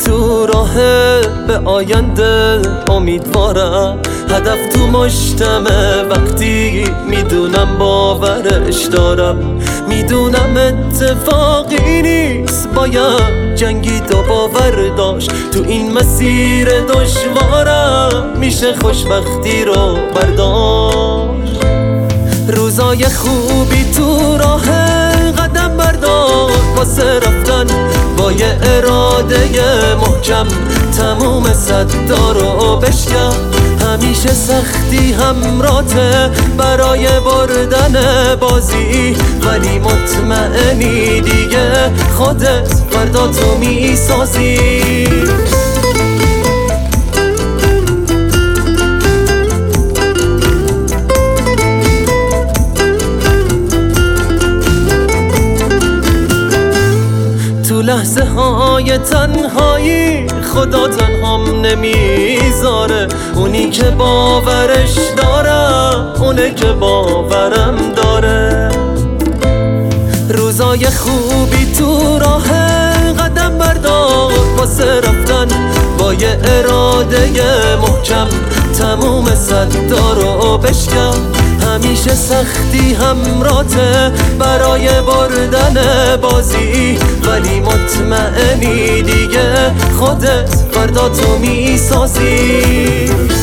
تو راه به آینده امیدوارم، هدف تو مشتمه وقتی میدونم باورش دارم، میدونم اتفاقی نیست باید جنگید و باور داشت، تو این مسیر دشوارم میشه خوشبختی رو برداشت. روزای خوبی تو راه قدم بردار، واسه رفتن با یه اراده محکم تموم صدا رو بشکن، همیشه سختی همراته برای بردن بازی، ولی مطمئنی دیگه خودت فردا تو میسازی. تو لحظه های تنهایی خدا تنهام نمیذاره، اونی که باورش دارم اونه که باورم داره. روزای خوبی تو راه قدم بردار، واسه رفتن با یه اراده محکم تموم صدا رو بشکن، همیشه سختی همراته برای بردن بازی، ولی مطمئنی دیگه خودت فردا تو میسازی.